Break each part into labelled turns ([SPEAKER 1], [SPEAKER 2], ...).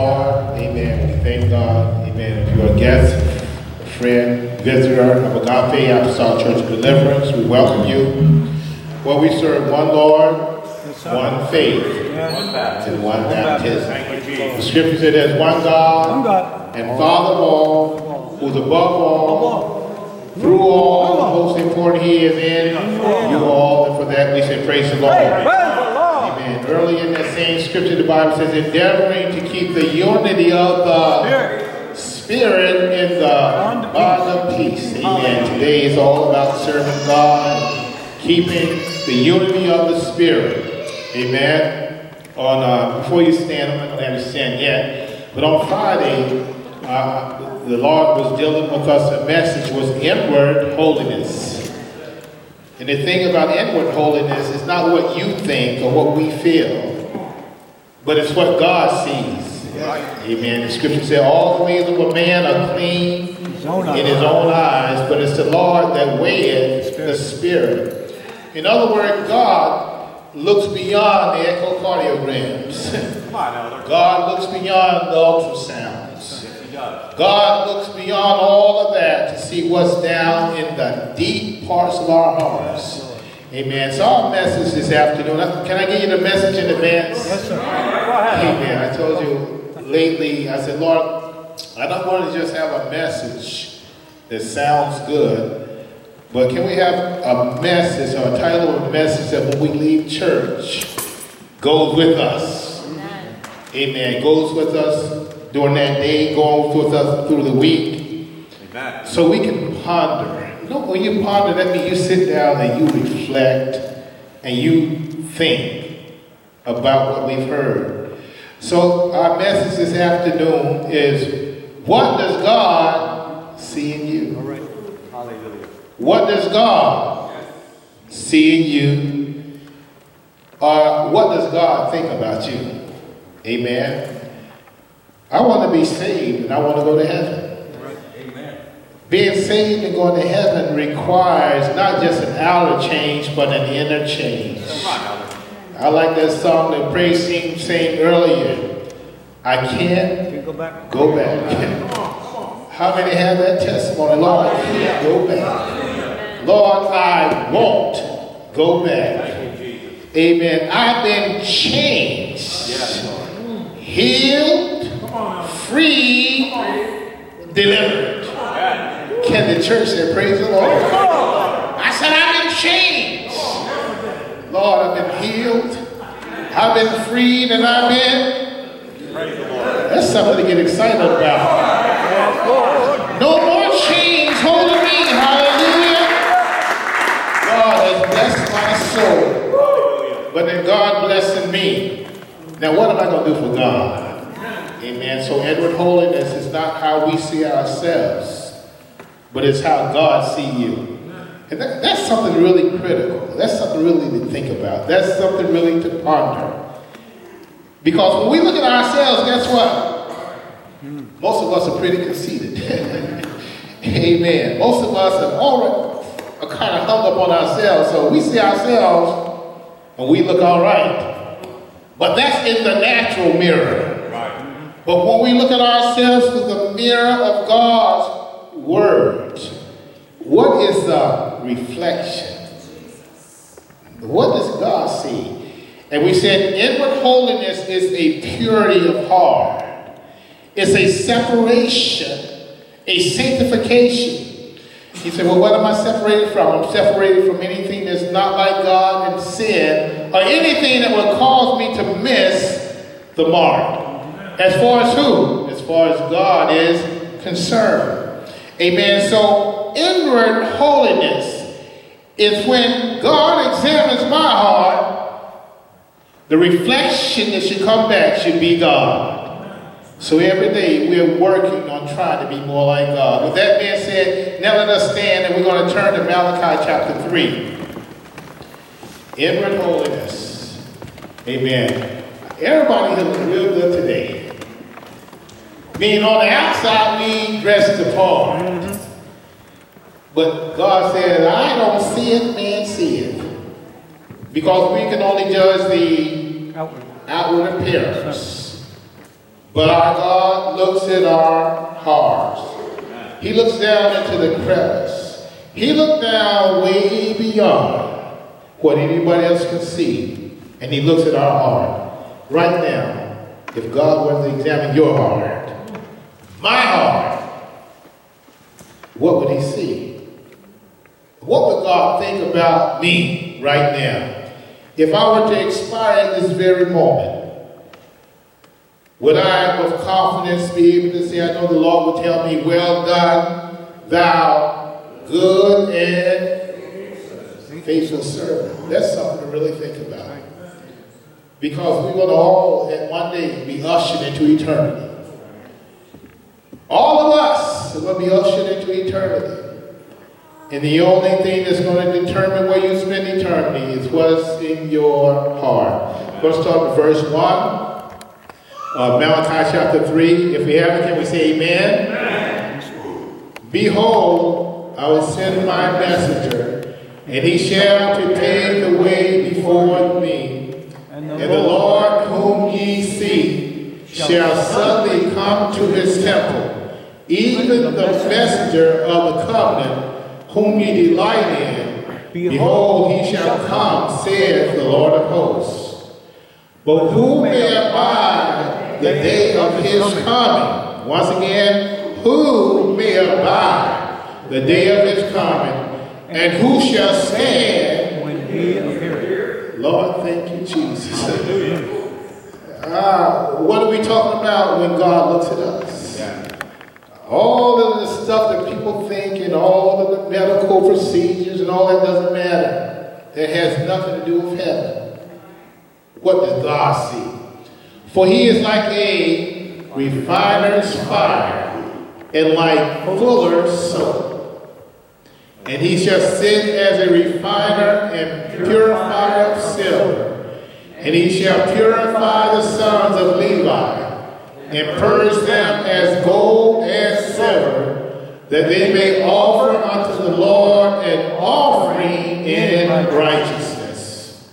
[SPEAKER 1] Lord. Amen. We thank God. Amen. If you're a guest, a friend, visitor of Agape Apostolic Church of Deliverance, we welcome you. Well, we serve one Lord, one faith, and one baptism. The scripture said there's one God and Father of all, who's above all, through all, most important He is in you all, and for that we say praise the Lord. Amen. Early in that same scripture, the Bible says, endeavoring to keep the unity of the Spirit in the bond of peace. Amen. Today is all about serving God, keeping the unity of the Spirit. Amen. Before you stand, I'm not going to have you stand yet, but on Friday, the Lord was dealing with us. The message was inward holiness. And the thing about inward holiness is not what you think or what we feel, but it's what God sees. Amen. The scripture says all the ways of a man are clean in his own eyes, but it's the Lord that weigheth the Spirit. In other words, God looks beyond the echocardiograms. God looks beyond the ultrasounds. God looks beyond all of that to see what's down in the deep parts of our hearts. Amen. So our message this afternoon, can I give you the message in advance?
[SPEAKER 2] Yes, sir.
[SPEAKER 1] Amen. I told you lately, I said, Lord, I don't want to just have a message that sounds good, but can we have a message or a title of a message that when we leave church goes with us? Amen. Goes with us during that day, goes with us through the week. Amen. So we can ponder. You know, when you ponder, that means you sit down and you reflect and you think about what we've heard. So our message this afternoon is, what does God see in you? All right. Hallelujah. What does God see in you? Or what does God think about you? Amen. I want to be saved and I want to go to heaven. Right. Amen. Being saved and going to heaven requires not just an outer change, but an inner change. I like that song that praise team sang earlier. I can't go back. How many have that testimony? Lord, I can't go back. Lord, I won't go back. Amen. I've been changed, healed, free, delivered. Can the church say praise the Lord? I said I've been changed. Lord, I've been healed. I've been freed and I've been. Praise the Lord. That's something to get excited about. No more chains holding me. Hallelujah. God has blessed my soul. But then God blessing me. Now what am I going to do for God? Amen. So inward holiness is not how we see ourselves, but it's how God sees you. And that's something really critical. That's something really to think about. That's something really to ponder. Because when we look at ourselves, guess what? Most of us are pretty conceited. Amen. Most of us are kind of hung up on ourselves. So we see ourselves and we look all right. But that's in the natural mirror. But when we look at ourselves through the mirror of God's Word, what is the reflection? What does God see? And we said inward holiness is a purity of heart. It's a separation, a sanctification. He said, well, what am I separated from? I'm separated from anything that's not like God and sin, or anything that will cause me to miss the mark. As far as who? As far as God is concerned. Amen. So inward holiness is when God examines my heart, the reflection that should come back should be God. So every day we're working on trying to be more like God. With that being said, now let us stand and we're going to turn to Malachi chapter 3. Inward holiness. Amen. Everybody looks real good today. Meaning on the outside, we dress the part. But God says, I don't see it, man see it. Because we can only judge the outward appearance. But our God looks at our hearts. He looks down into the crevice. He looks down way beyond what anybody else can see. And he looks at our heart. Right now, if God were to examine your heart, my heart, what would he see? What would God think about me right now? If I were to expire at this very moment, would I with confidence be able to say, I know the Lord will tell me, well done, thou good and faithful servant. That's something to really think about. Because we're going to all at one day be ushered into eternity. All of us are going to be ushered into eternity. And the only thing that's going to determine where you spend eternity is what's in your heart. Let's start with verse 1 of Malachi chapter 3. If we have it, can we say amen? Amen. Behold, I will send my messenger, and he shall prepare the way before me. And the Lord whom ye see shall suddenly come to his temple, even the messenger of the covenant, whom ye delight in. Behold, he shall come, saith the Lord of hosts. But who may abide the day of his coming? Once again, who may abide the day of his coming? And who shall stand when he appeareth? Lord, thank you, Jesus. What are we talking about when God looks at us? All of the stuff that people think and all of the medical procedures and all that doesn't matter. That has nothing to do with heaven. What does God see? For he is like a refiner's fire and like fuller's soap. And he shall sit as a refiner and purifier of silver. And he shall purify the sons of Levi and purge them as gold and silver, that they may offer unto the Lord an offering in righteousness.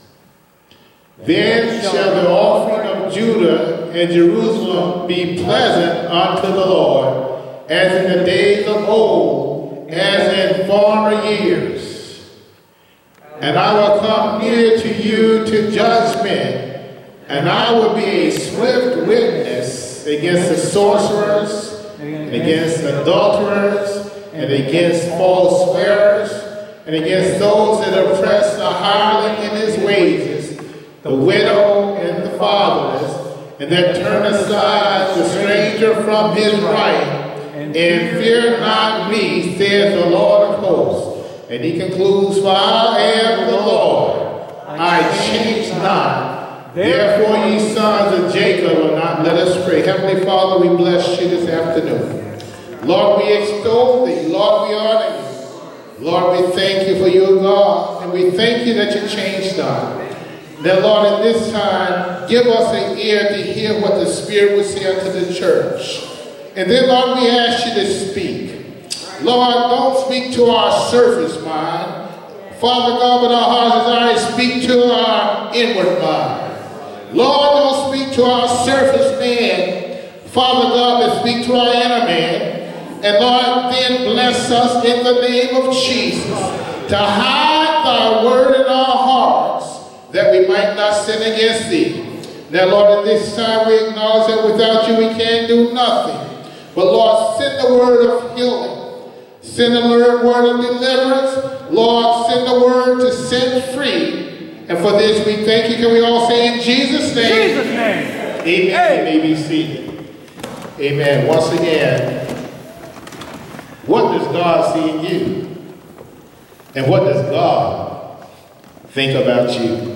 [SPEAKER 1] Then shall the offering of Judah and Jerusalem be pleasant unto the Lord, as in the days of old, as in former years. And I will come near to you to judgment, and I will be a swift witness against the sorcerers, and against adulterers, and against false swearers, and against those that oppress the hireling in his wages, the widow and the fatherless, and that turn aside the stranger from his right, and fear not me, saith the Lord of hosts. And he concludes, for I am the Lord, I change not. Therefore, ye sons of Jacob will not let us pray. Heavenly Father, we bless you this afternoon. Lord, we extol thee. Lord, we honor you. Lord, we thank you for your God. And we thank you that you changed not. That, Lord, in this time, give us an ear to hear what the Spirit would say unto the church. And then, Lord, we ask you to speak. Lord, don't speak to our surface mind. Father God, but our heart's desire, speak to our inward mind. Lord, don't speak to our surface man, Father God, but speak to our inner man. And Lord, then bless us in the name of Jesus to hide thy word in our hearts, that we might not sin against thee. Now, Lord, at this time we acknowledge that without you we can do nothing. But Lord, send the word of healing. Send the word of deliverance. Lord, send the word to set free. And for this we thank you. Can we all say in Jesus' name?
[SPEAKER 2] Jesus' name.
[SPEAKER 1] Amen. Hey. You may be seated. Amen. Once again, what does God see in you? And what does God think about you?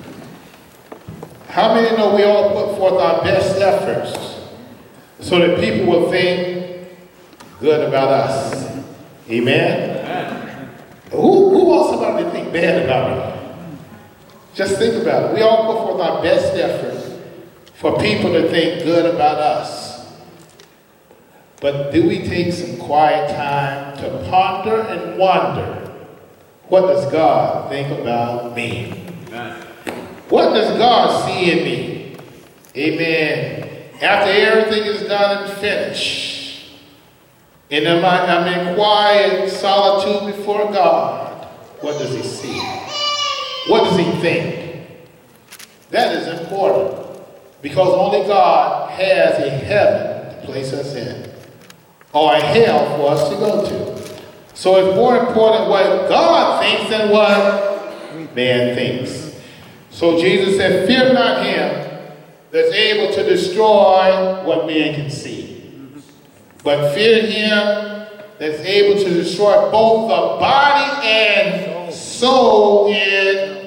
[SPEAKER 1] How many know we all put forth our best efforts so that people will think good about us? Amen? Amen. Who wants somebody to think bad about me? Just think about it. We all put forth our best effort for people to think good about us. But do we take some quiet time to ponder and wonder, what does God think about me? Amen. What does God see in me? Amen. After everything is done and finished, and I'm in quiet solitude before God, what does he see? What does he think? That is important, because only God has a heaven to place us in, or a hell for us to go to. So it's more important what God thinks than what man thinks. So Jesus said, fear not him that's able to destroy what man can see, but fear him that's able to destroy both the body and soul in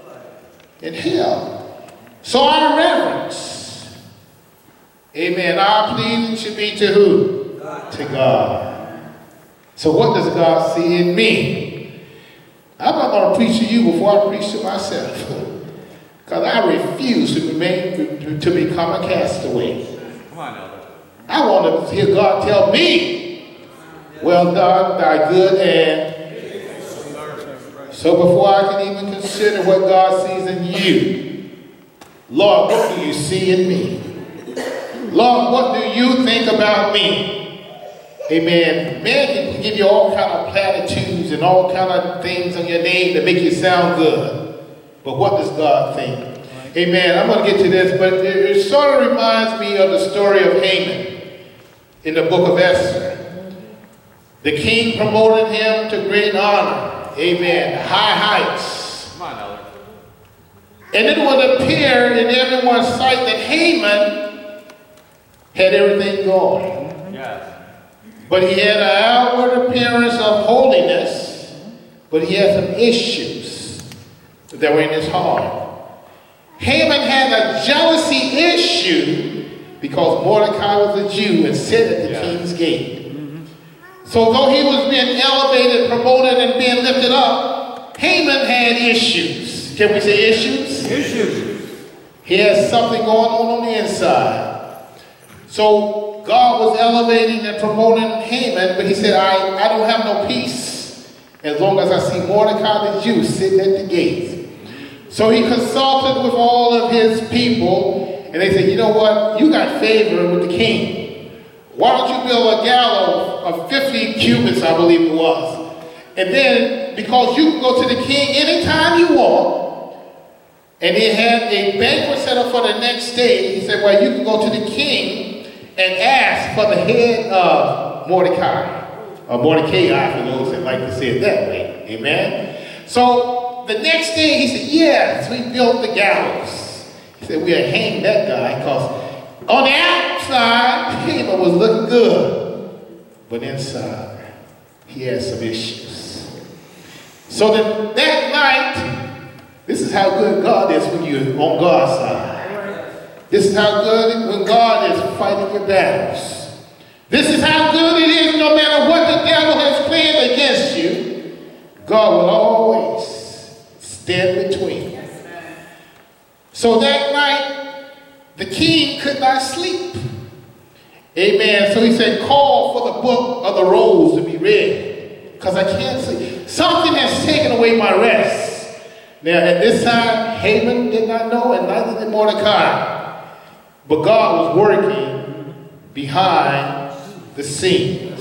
[SPEAKER 1] hell. So our reverence, amen, our pleading should be to who? To God. So what does God see in me? I'm not going to preach to you before I preach to myself. Because I refuse to become a castaway.
[SPEAKER 2] Come on, Elder.
[SPEAKER 1] I want to hear God tell me, well done, thy good and... So before I can even consider what God sees in you, Lord, what do you see in me? Lord, what do you think about me? Amen. Man can give you all kind of platitudes and all kind of things on your name to make you sound good. But what does God think? Amen. I'm going to get to this, but it sort of reminds me of the story of Haman in the book of Esther. The king promoted him to great honor. Amen. High heights.
[SPEAKER 2] Come on, Elder.
[SPEAKER 1] And it would appear in everyone's sight that Haman had everything going.
[SPEAKER 2] Yes.
[SPEAKER 1] But he had an outward appearance of holiness, but he had some issues that were in his heart. Haman had a jealousy issue because Mordecai was a Jew and sat at the king's gate. So though he was being elevated, promoted, and being lifted up, Haman had issues. Can we say issues?
[SPEAKER 2] Issues.
[SPEAKER 1] He had something going on the inside. So God was elevating and promoting Haman, but he said, I don't have no peace as long as I see Mordecai the Jew sitting at the gate. So he consulted with all of his people, and they said, you know what? You got favor with the king. Why don't you build a gallows of 50 cubits, I believe it was. And then, because you can go to the king anytime you want, and he had a banquet set up for the next day, he said, well, you can go to the king and ask for the head of Mordecai, or Mordecai for those that like to say it that way. Amen? So, the next day, he said, yes, we built the gallows. He said, we'll hang that guy, because on the outside, Haman was looking good. But inside, he had some issues. So that night, this is how good God is when you're on God's side. This is how good when God is fighting your battles. This is how good it is no matter what the devil has planned against you. God will always stand between. So that night, the king could not sleep. Amen. So he said, call for the book of the rolls to be read, because I can't sleep. Something has taken away my rest. Now, at this time, Haman did not know, and neither did Mordecai. But God was working behind the scenes.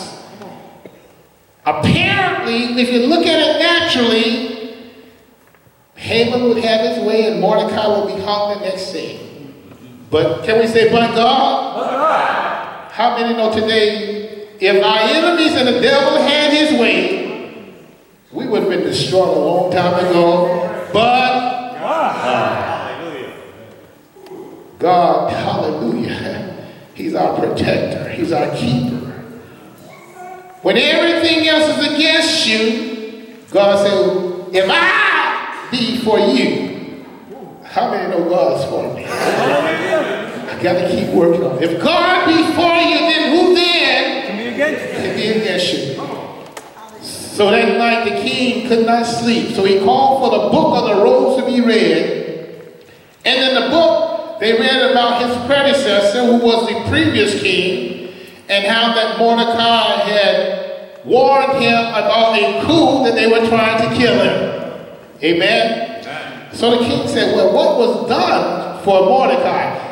[SPEAKER 1] Apparently, if you look at it naturally, Haman would have his way and Mordecai would be hung the next day. But can we say, but God?
[SPEAKER 2] But God.
[SPEAKER 1] How many know today, if our enemies and the devil had his way, we would have been destroyed a long time ago. But God.
[SPEAKER 2] Hallelujah.
[SPEAKER 1] God, hallelujah. He's our protector. He's our keeper. When everything else is against you, God said, if I be for you, how many know God's for me? I got to keep working on it. If God be for you, then who then can be against you? So that night the king could not sleep. So he called for the book of the rolls to be read. And in the book, they read about his predecessor, who was the previous king, and how that Mordecai had warned him about a coup that they were trying to kill him. Amen? So the king said, well, what was done for Mordecai?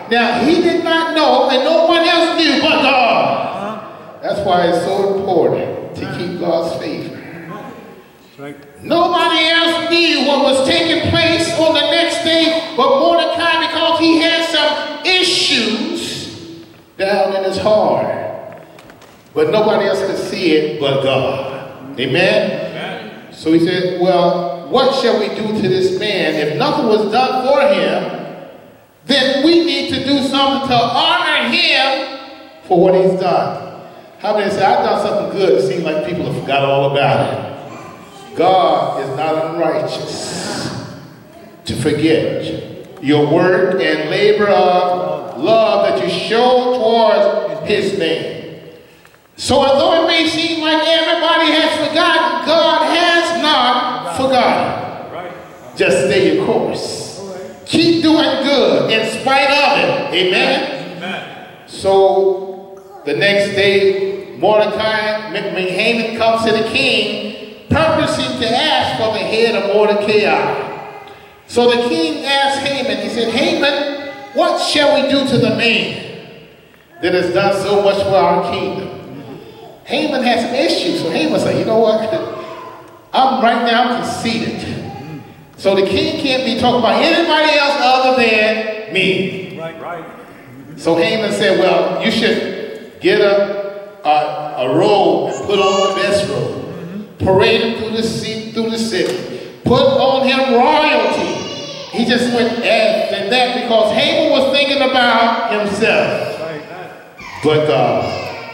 [SPEAKER 1] Now, he did not know, and no one else knew but God. That's why it's so important to keep God's favor.
[SPEAKER 3] Right.
[SPEAKER 1] Nobody else knew what was taking place on the next day but Mordecai, because he had some issues down in his heart. But nobody else could see it but God. Amen? Amen. So he said, well, what shall we do to this man? If nothing was done for him, then we need to do something to honor him for what he's done. How many say, I've done something good? It seems like people have forgotten all about it. God is not unrighteous to forget your work and labor of love that you show towards his name. So although it may seem like everybody has forgotten, God has not forgotten. Just stay your course. Keep doing good in spite of it. Amen? So the next day, Mordecai, Haman comes to the king, purposing to ask for the head of Mordecai. So the king asked Haman, he said, Haman, what shall we do to the man that has done so much for our kingdom? Haman has some issues. So Haman said, you know what? I'm right now conceited. So the king can't be talking about anybody else other than me.
[SPEAKER 3] Right.
[SPEAKER 1] So Haman said, well, you should get a robe and put on the best robe. Parade him through the city. Put on him royalty. He just went after that because Haman was thinking about himself. But God.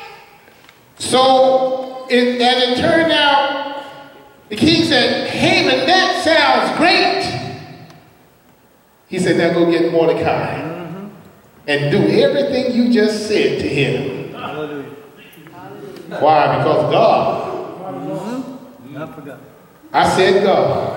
[SPEAKER 1] So, as it turned out, the king said, Haman, that sounds great. He said, now go get Mordecai and do everything you just said to him.
[SPEAKER 3] Hallelujah.
[SPEAKER 1] Why? Because God.
[SPEAKER 3] Not forgotten.
[SPEAKER 1] I said God.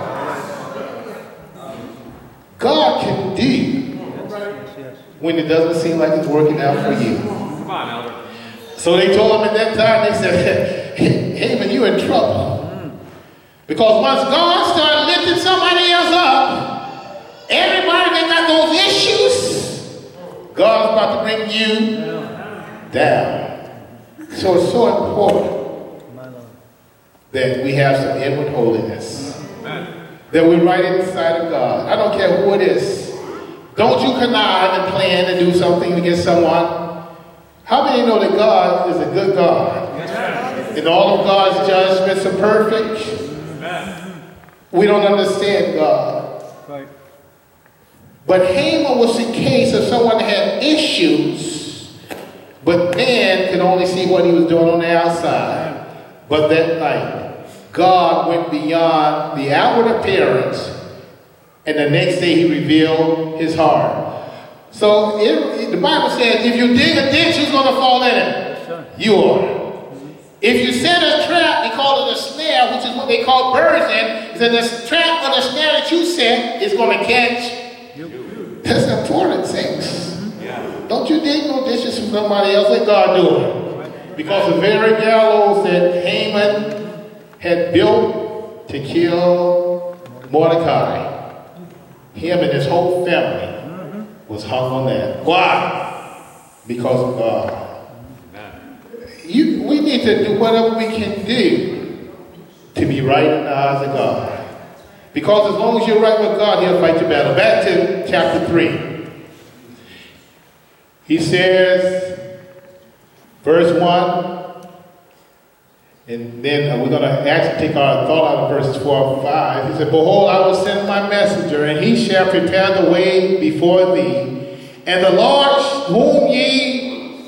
[SPEAKER 1] God can do when it doesn't seem like it's working out for you.
[SPEAKER 2] Come on, Elder.
[SPEAKER 1] So they told him at that time, they said, Haman, you're in trouble. Because once God started lifting somebody else up, everybody that got those issues, God's about to bring you down. So it's so important that we have some inward holiness. That we're right inside of God. I don't care who it is. Don't you connive and plan to do something against someone. How many know that God is a good God? And all of God's judgments are perfect? We don't understand God.
[SPEAKER 3] Right.
[SPEAKER 1] But Haman was the case of someone that had issues, but man could only see what he was doing on the outside. But that night, God went beyond the outward appearance, and the next day he revealed his heart. So the Bible says, if you dig a ditch, who's going to fall in it? You are. If you set a trap, they call it a snare, which is what they call birds in. Then the trap or the snare that you set is going to catch you. That's important, saints. Don't you dig no dishes from somebody else. Let God do it. Because the very gallows that Haman had built to kill Mordecai, him and his whole family was hung on that. Why? Because of God. We need to do whatever we can do to be right in the eyes of God. Because as long as you're right with God, he'll fight your battle. Back to chapter 3. He says, verse 1, and then we're going to actually take our thought out of verses 4 and 5. He said, behold, I will send my messenger, and he shall prepare the way before thee. And the Lord whom ye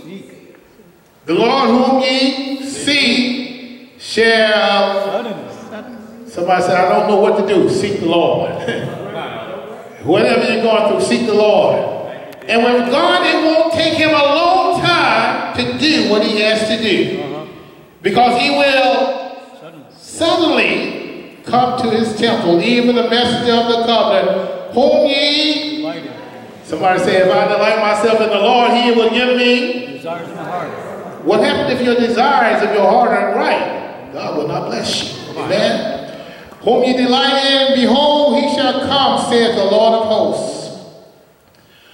[SPEAKER 1] seek shall... Somebody said, I don't know what to do. Seek the Lord. Whatever you're going through, seek the Lord. And with God, it won't take him a long time to do what he has to do. Because he will suddenly come to his temple, even the messenger of the covenant, whom ye... Somebody say, if I delight myself in the Lord, he will give me...
[SPEAKER 3] Desires of my heart.
[SPEAKER 1] What happened if your desires of your heart aren't right? God will not bless you. Amen? Whom you delight in, behold, he shall come, saith the Lord of hosts.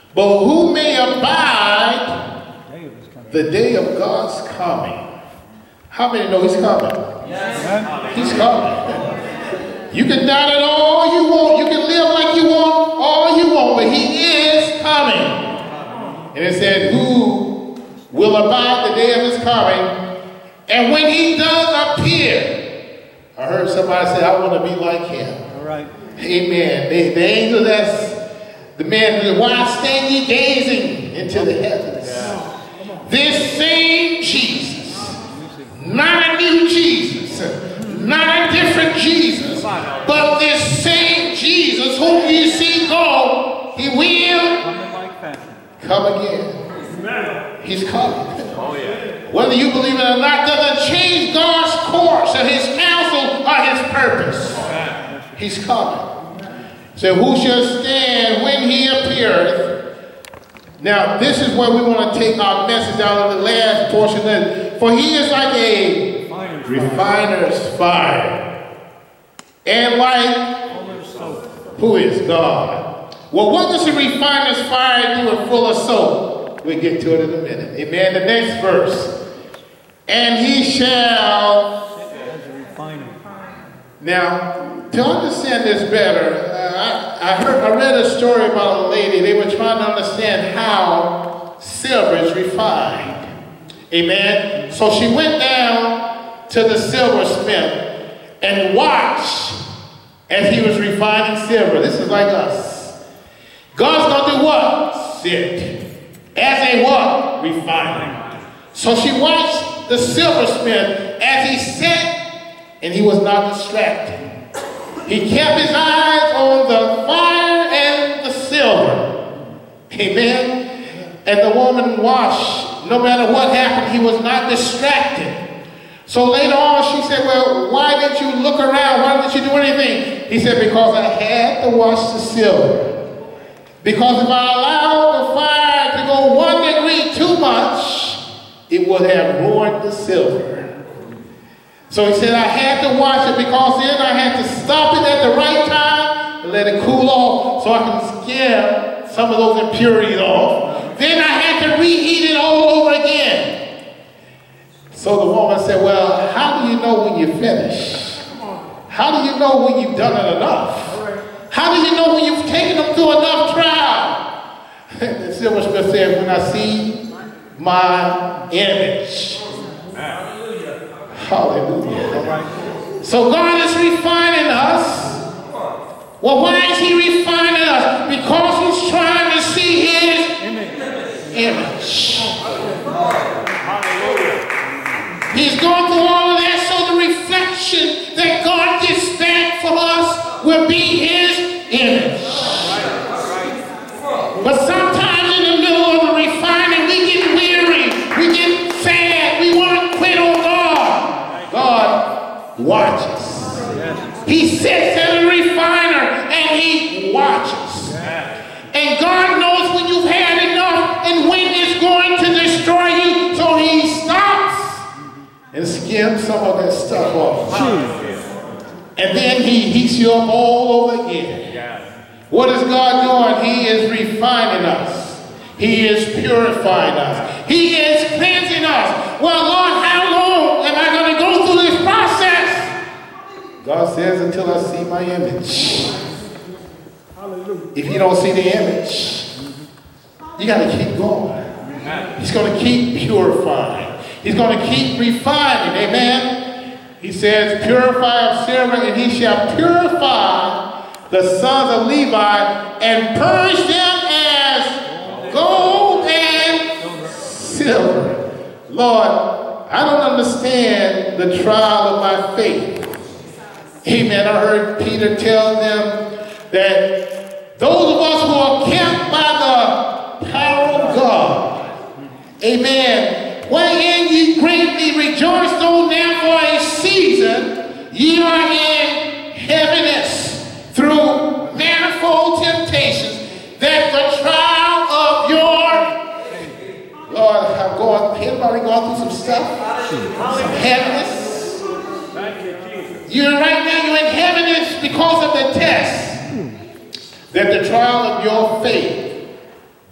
[SPEAKER 1] but who may abide
[SPEAKER 3] Day of his coming.
[SPEAKER 1] the day of God's coming. How many know he's coming?
[SPEAKER 3] Amen.
[SPEAKER 1] He's coming. You can doubt it all you want. You can live like you want all you want, but he is coming. And it said, who will abide the day of his coming? And when he does appear, I heard somebody say, I want to be like him.
[SPEAKER 3] All right.
[SPEAKER 1] Amen. The angel that's the man, why stand ye gazing into the heavens? This same Jesus, not a new Jesus, not a different Jesus, but this same Jesus whom you see go, he will
[SPEAKER 3] Coming like fashion.
[SPEAKER 1] come again. He's coming.
[SPEAKER 2] Oh, yeah.
[SPEAKER 1] Whether you believe it or not doesn't change God's course or his counsel or his purpose. He's coming. So who shall stand when he appeareth? Now this is where we want to take our message out of the last portion of it. For he is like a refiner's fire. And like, who is God? Well, what does a refiner's fire do in full of soap? We'll get to it in a minute. Amen. The next verse. And he shall. Now, to understand this better, I read a story about a lady. They were trying to understand how silver is refined. Amen. So she went down to the silversmith and watched as he was refining silver. This is like us. God's going to do what? Sit. As a what? Refiner. So she watched the silversmith as he sat, and he was not distracted. He kept his eyes on the fire and the silver. Amen. And the woman watched. No matter what happened, he was not distracted. So later on, she said, well, why didn't you look around? Why didn't you do anything? He said, because I had to watch the silver. Because if I allowed the fire to go 1 degree too much, it would have ruined the silver. So he said, I had to watch it because then I had to stop it at the right time and let it cool off so I can scare some of those impurities off. Then I had to reheat it all over again. So the woman said, well, how do you know when you're finished? How do you know when you've done it enough? How do you know when you've taken them through enough trial? The silversmith said, when I see my image. Hallelujah. So God is refining us. Well, why is he refining us? Because he's trying to see his image. He's going through all of that so the reflection that God gets back for us will be his image. But sometimes in the middle of the refining, we get weary, we get sad, we want to quit on God. God watches. He sits as a refiner and he watches. And God knows when you've had enough and when it's going to destroy you, so he stops and skims some of that stuff off. And then he heats you up all over again. What is God doing? He is refining us. He is purifying us. He is cleansing us. Well, Lord, how long am I going to go through this process? God says, until I see my image. If you don't see the image, you got to keep going. He's going to keep purifying. He's going to keep refining. Amen. He says, purify of silver, and he shall purify the sons of Levi and purge them as gold and silver. Lord, I don't understand the trial of my faith. Amen. I heard Peter tell them that those of us who are kept by the power of God, amen, wherein ye greatly rejoice, though now for a season ye are in heaviness through manifold temptations, that the trial of your, Lord, I'm going, anybody going through some stuff? Some heaviness? You're right now, you're in heaviness because of the test. That the trial of your faith,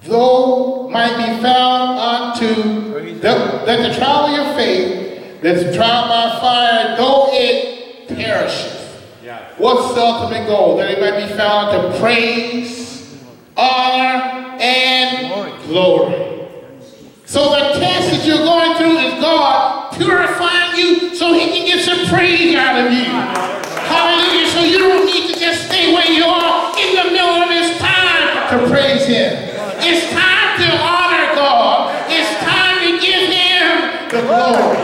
[SPEAKER 1] though might be found unto that the trial of your faith, that's trial by fire, though it perishes.
[SPEAKER 2] Yeah.
[SPEAKER 1] What's the ultimate goal? That it might be found to praise, honor, and glory. So the test that you're going through is God purifying you so he can get some praise out of you. Hallelujah. So you don't need to just stay where you are in the middle of this time to praise him. It's time to honor God. It's time to give him the glory.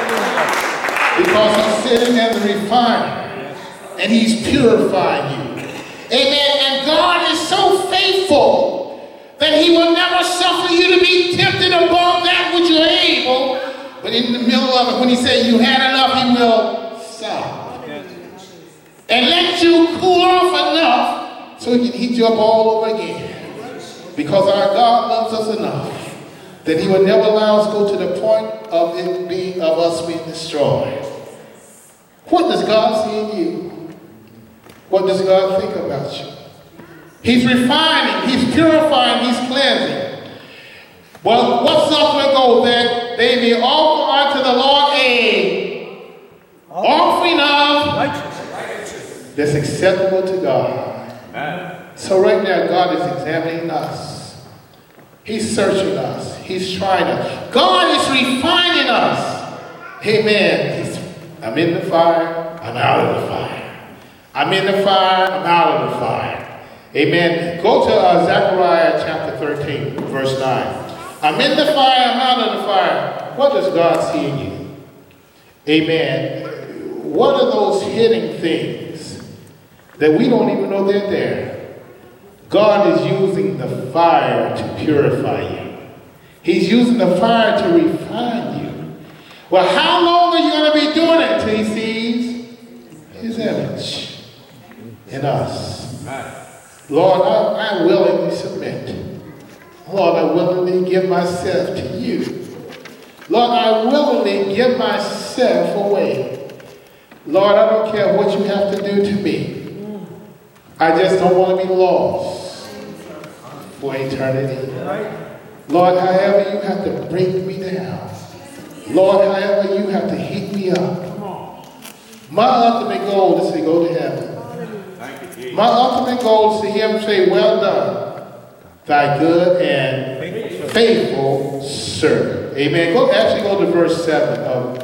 [SPEAKER 1] Because he's sitting as a refiner and he's purifying you. Amen. And God is so faithful that he will never suffer you to be tempted above that which you're able. But in the middle of it, when he said you had enough, he will stop. And let you cool off enough so he can heat you up all over again. Because our God loves us enough that he will never allow us to go to the point of us being destroyed. What does God see in you? What does God think about you? He's refining, he's purifying, he's cleansing. Well, what's the ultimate goal? That they may offer unto the Lord a offering of righteousness that's acceptable to God.
[SPEAKER 2] Amen.
[SPEAKER 1] So right now, God is examining us. He's searching us. He's trying us. God is refining us. Amen. I'm in the fire. I'm out of the fire. I'm in the fire. I'm out of the fire. Amen. Go to Zechariah chapter 13, verse 9. I'm in the fire. I'm out of the fire. What does God see in you? Amen. What are those hidden things that we don't even know they're there? God is using the fire to purify you. He's using the fire to refine you. Well, how long are you going to be doing it until he sees his image in us? Lord, I willingly submit. Lord, I willingly give myself to you. Lord, I willingly give myself away. Lord, I don't care what you have to do to me. I just don't want to be lost for eternity. Lord, however you have to break me down. Lord, however you have to heat me up. My ultimate goal is to go to heaven. My ultimate goal is to hear him say, well done, thy good and faithful servant. Amen. Go to verse 7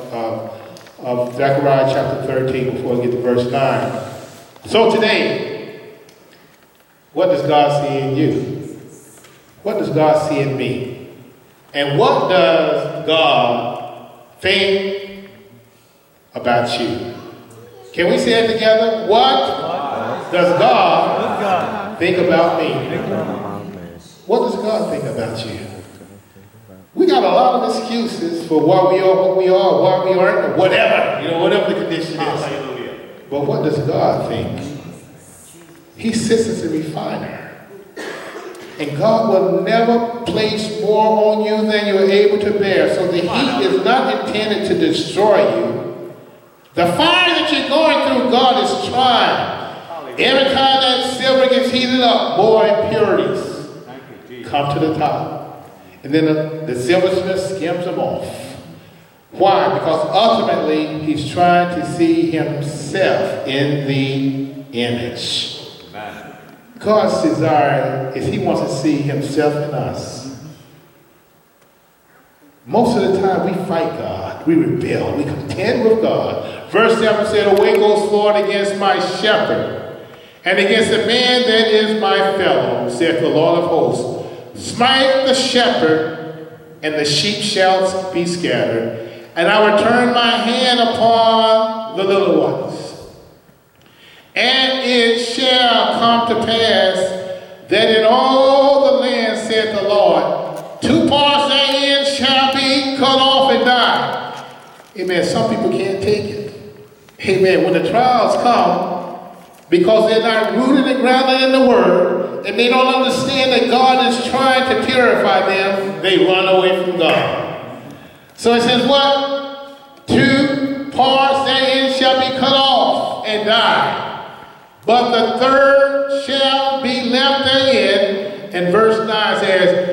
[SPEAKER 1] of Zechariah chapter 13 before we get to verse 9. So today, what does God see in you? What does God see in me? And what does God think about you? Can we say it together? What does God think about me? What does God think about you? We got a lot of excuses for why we are what we are, why we aren't, or whatever, whatever the condition is. But what does God think? He sits as a refiner. And God will never place more on you than you're able to bear. So the heat is not intended to destroy you. The fire that you're going through, God is trying. Every time that silver gets heated up, more impurities come to the top. And then the silversmith skims them off. Why? Because ultimately, he's trying to see himself in the image. God's desire is he wants to see himself in us. Most of the time we fight God. We rebel. We contend with God. Verse 7 said, away goes Lord against my shepherd, and against the man that is my fellow, saith the Lord of hosts. Smite the shepherd, and the sheep shall be scattered, and I will turn my hand upon the little ones. And it shall come to pass that in all the land, saith the Lord, 2 parts therein shall be cut off and die. Amen. Some people can't take it. Amen. When the trials come, because they're not rooted and grounded in the Word, and they don't understand that God is trying to purify them, they run away from God. So it says what? 2 parts therein shall be cut off and die. But the third shall be left therein. And verse 9 says,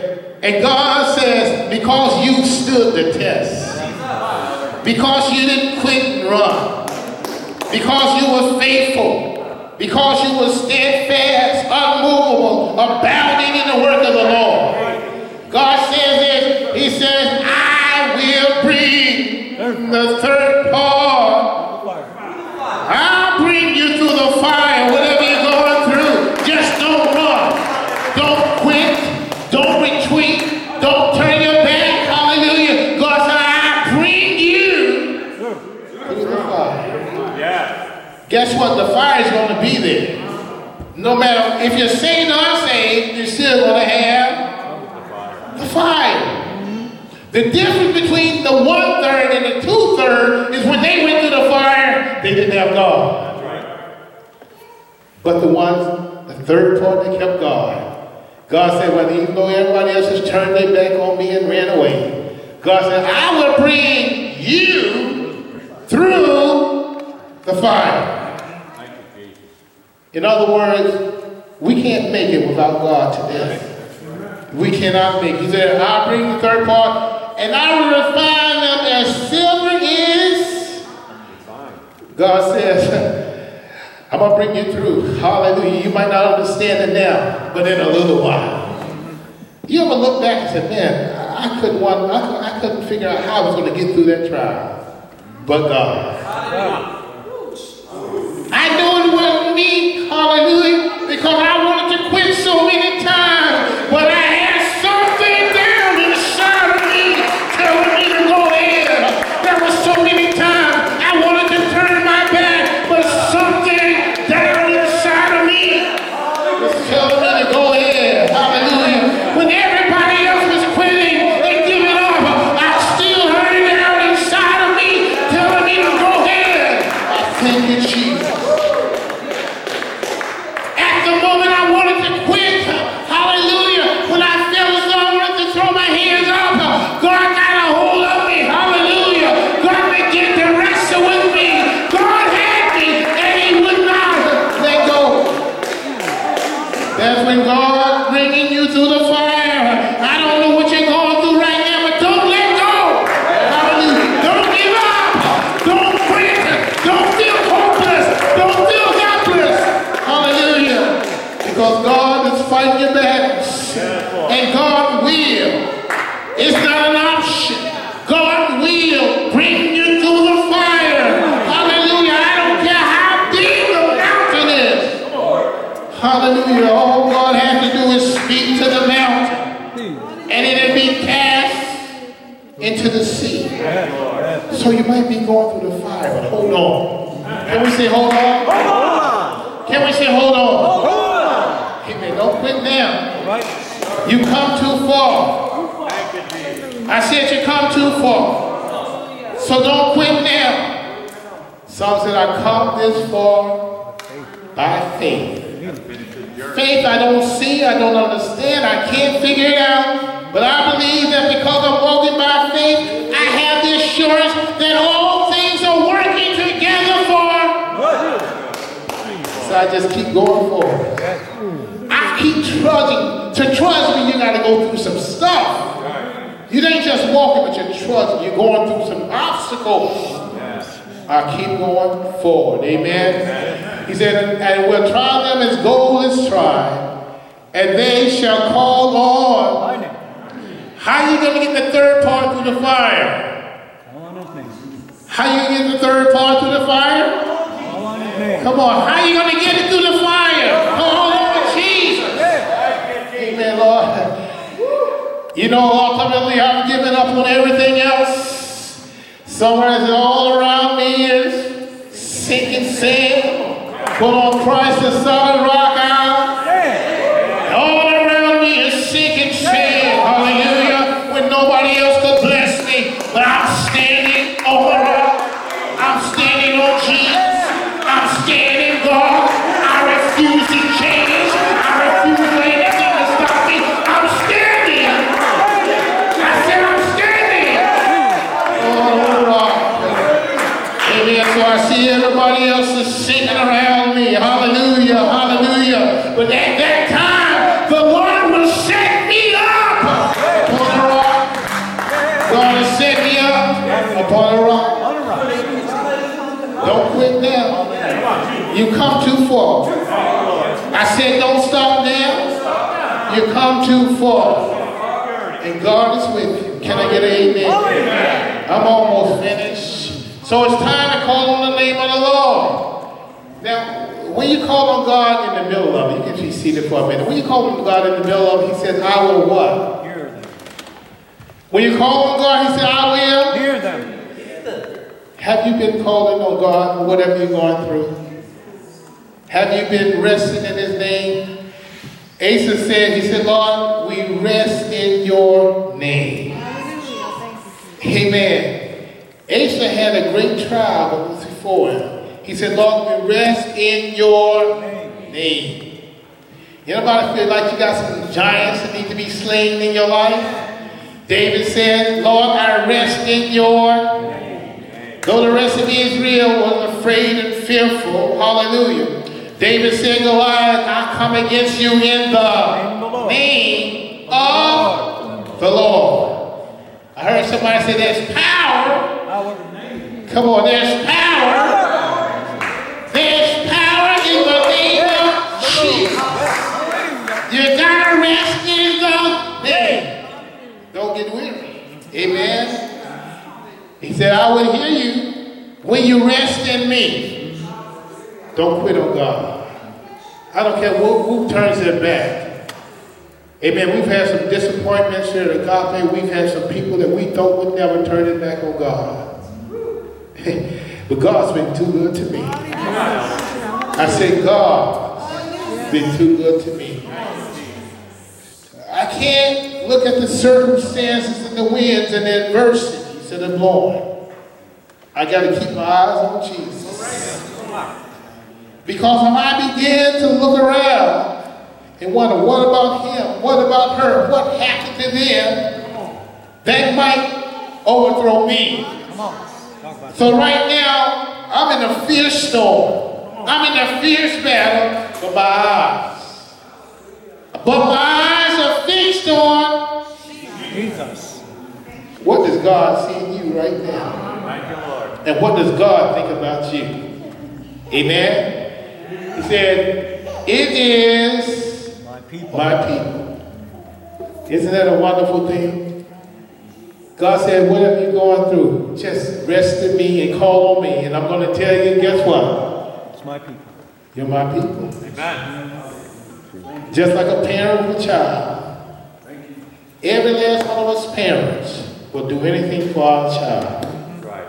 [SPEAKER 1] And God says, because you stood the test, because you didn't quit and run, because you were faithful, because you were steadfast, unmovable, abounding in the work of the Lord. God says this, he says, I will bring the third part. I'll bring you through the fire, whatever you're going through. Just don't run. Don't quit. Don't retreat. Don't turn your back. Hallelujah. God said, I bring you through the fire.
[SPEAKER 2] Yeah.
[SPEAKER 1] Guess what? The fire is going to be there. No matter if you're saved or unsaved, you're still going to have the fire. The difference between the 1/3 and the 2/3 is when they went through the fire, they didn't have God. But the third part, they kept God. God said, well, even though everybody else has turned their back on me and ran away, God said, I will bring you through the fire. In other words, we can't make it without God today. We cannot make it. He said, I'll bring the third part, and I will refine them as silver is. God says, I'm going to bring you through. Hallelujah. You might not understand it now, but in a little while. You ever look back and say, man, I couldn't figure out how I was going to get through that trial. But God. I know it wasn't me, hallelujah, because I wanted to quit so many times, but I had something down inside of me telling me to go ahead. There were so many times I wanted to turn my back, but something down inside of me was telling me to go ahead, hallelujah. When everybody else was quitting and giving up, I still heard it down inside of me telling me to go ahead. I thank you, Jesus. Hallelujah. All God has to do is speak to the mountain and it'll be cast into the sea. So you might be going through the fire, but hold on. Can we say hold on? Hold on. Can we say hold on? Hold on. Amen. Don't quit now. You come too far. I said you come too far. So don't quit now. Some said I come this far by faith. Faith I don't see, I don't understand, I can't figure it out. But I believe that because I'm walking by faith, I have the assurance that all things are working together for. So I just keep going forward. I keep trudging. To trudge means you got to go through some stuff. You ain't just walking, but you're trudging. You're going through some obstacles. I keep going forward. Amen. He said, and we'll try them as gold is tried, and they shall call on. How are you going to get the third part through the fire? How are you going to get the third part through the fire? Come on. How are you going to get it through the fire? Oh, Lord Jesus. Amen, Lord. You know, ultimately, I've given up on everything else. Somewhere all around me is sinking sand, put on Christ the solid rock out. All around me is sinking sand, hallelujah, when nobody else could bless me. But I'm standing on the rock. I'm standing on Jesus. I'm standing God. I refuse to change. I refuse to let anything to stop me. I'm standing. I said I'm standing. So I see everybody else is singing around me. Hallelujah, hallelujah. But at that time, the Lord will set me up. God has set me up upon a rock.
[SPEAKER 3] On a rock.
[SPEAKER 1] Don't quit now. You come too far. I said don't stop now. You come too far. And God is with you. Can I get an amen? I'm almost finished. So it's time to call on the name of the Lord. Now, when you call on God in the middle of it, you can be seated for a minute. When you call on God in the middle of it, he says, I will what?
[SPEAKER 3] Hear them.
[SPEAKER 1] When you call on God, he said, I will.
[SPEAKER 3] Hear them.
[SPEAKER 1] Have you been calling on God, whatever you're going through? Have you been resting in his name? Asa said, he said, Lord, we rest in your name. Amen. Asa had a great trial that was before him. He said, Lord, we rest in your name. Anybody feel like you got some giants that need to be slain in your life? David said, Lord, I rest in your name. Though the rest of Israel was afraid and fearful, hallelujah. David said, Goliath, I come against you in the name of the Lord. I heard somebody say there's power. Come on, there's power. There's power in the name of Jesus. You gotta rest in the name. Don't get weary. Amen. He said, I will hear you when you rest in me. Don't quit on God. I don't care who turns their back. Amen. We've had some disappointments here at Agape. We've had some people that we thought would never turn their back on God. But God's been too good to me. I say God's been too good to me. I can't look at the circumstances and the winds and the adversities that are blowing. I got to keep my eyes on Jesus. Because when I begin to look around and wonder, what about him? What about her? What happened to them? That might overthrow me. So right now, I'm in a fierce storm. I'm in a fierce battle for my eyes. But my eyes are fixed on
[SPEAKER 3] Jesus.
[SPEAKER 1] what does God see in you right now?
[SPEAKER 2] Thank you, Lord.
[SPEAKER 1] And what does God think about you? Amen? He said, it is
[SPEAKER 3] My people.
[SPEAKER 1] my people. Isn't that a wonderful thing? God said, whatever you're going through, just rest in me and call on me. And I'm going to tell you, guess what?
[SPEAKER 3] It's my people.
[SPEAKER 1] You're my people.
[SPEAKER 2] Amen.
[SPEAKER 1] Just like a parent with a child. Every last one of us parents will do anything for our child.
[SPEAKER 2] Right.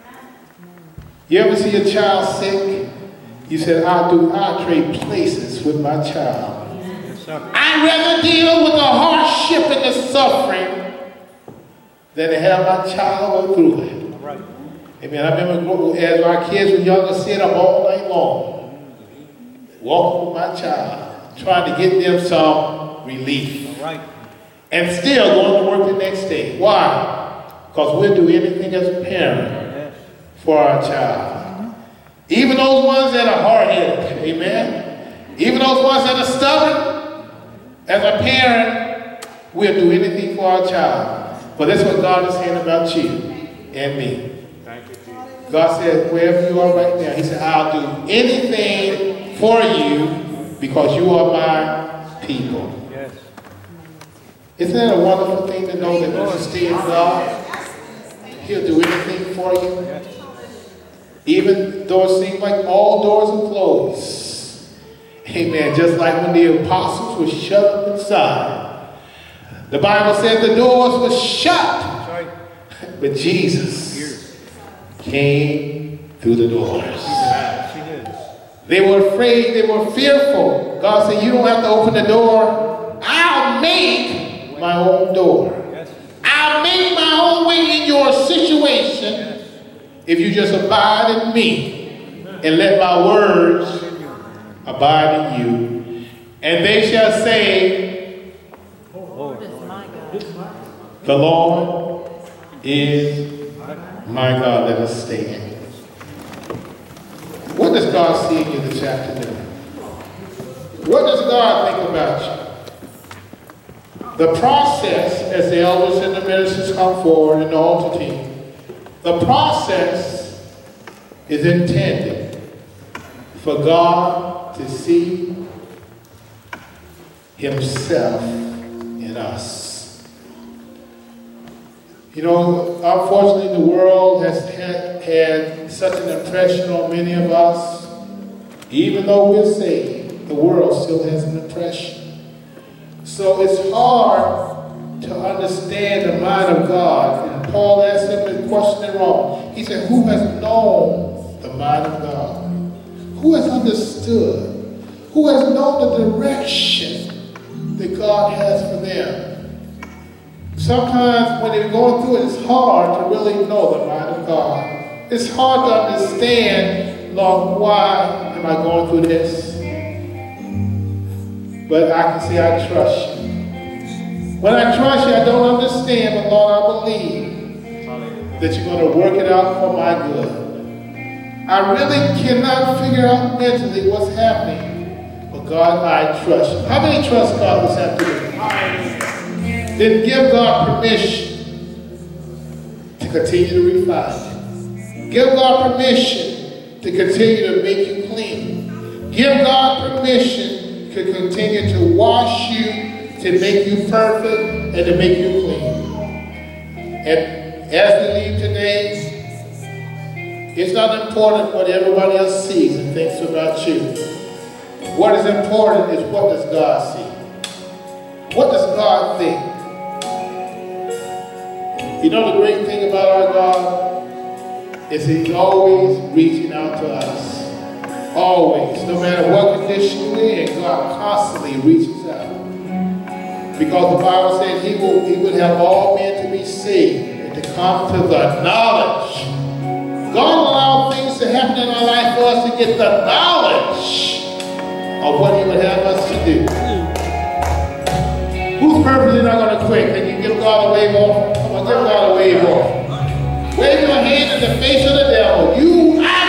[SPEAKER 1] You ever see a child sick? You said, I'll trade places with my child.
[SPEAKER 3] Yes, sir.
[SPEAKER 1] I'd rather deal with the hardship and the suffering than to have my child go through it.
[SPEAKER 3] All right.
[SPEAKER 1] Amen. I remember as our kids were younger, sit up all night long, walking with my child, trying to get them some relief.
[SPEAKER 3] All right.
[SPEAKER 1] And still going to work the next day. Why? Because we'll do anything as a parent
[SPEAKER 3] Yes.
[SPEAKER 1] for our child. Even those ones that are hard-headed, amen? Even those ones that are stubborn, as a parent, we'll do anything for our child. But that's what God is saying about you and me.
[SPEAKER 2] Thank you, Jesus.
[SPEAKER 1] God said, wherever you are right now, he said, I'll do anything for you because you are my people.
[SPEAKER 3] Yes.
[SPEAKER 1] Isn't that a wonderful thing to know that when you stay in God, he'll do anything for you?
[SPEAKER 3] Yes.
[SPEAKER 1] Even though it seems like all doors are closed. Amen. Just like when the apostles were shut up inside. The Bible said the doors were shut.
[SPEAKER 3] That's right.
[SPEAKER 1] But Jesus came through the doors.
[SPEAKER 3] Yes, he is.
[SPEAKER 1] They were afraid. They were fearful. God said, you don't have to open the door. I'll make my own door.
[SPEAKER 3] Yes.
[SPEAKER 1] I'll make my own way in your situation. If you just abide in me and let my words abide in you. And they shall say, the Lord is my God. Let us stand. What does God see in you this afternoon? What does God think about you? The process, as the elders and the ministers come forward and the altar team, the process is intended for God to see himself in us. You know, unfortunately, the world has had such an impression on many of us. Even though we're saved, the world still has an impression. So it's hard to understand the mind of God. And Paul asked him the question in Rome. He said, who has known the mind of God? Who has understood? Who has known the direction that God has for them? Sometimes when they're going through it, it's hard to really know the mind of God. It's hard to understand, Lord, why am I going through this? But I can say I trust you. When I trust you, I don't understand, but Lord, I believe that you're going to work it out for my good. I really cannot figure out mentally what's happening, but God, I trust you. How many trust God this afternoon? Then give God permission to continue to refine you. Give God permission to continue to make you clean. Give God permission to continue to wash you, to make you perfect, and to make you clean. And as we leave today, it's not important what everybody else sees and thinks about you. What is important is what does God see? What does God think? You know the great thing about our God is he's always reaching out to us. Always. No matter what condition you're in, God constantly reaches out. Because the Bible says he would have all men to be saved and to come to the knowledge. God allowed things to happen in our life for us to get the knowledge of what he would have us to do. Who's purposely not going to quit? Can you give God a wave off? Come on, give God a wave off. Wave your hand in the face of the devil. You out!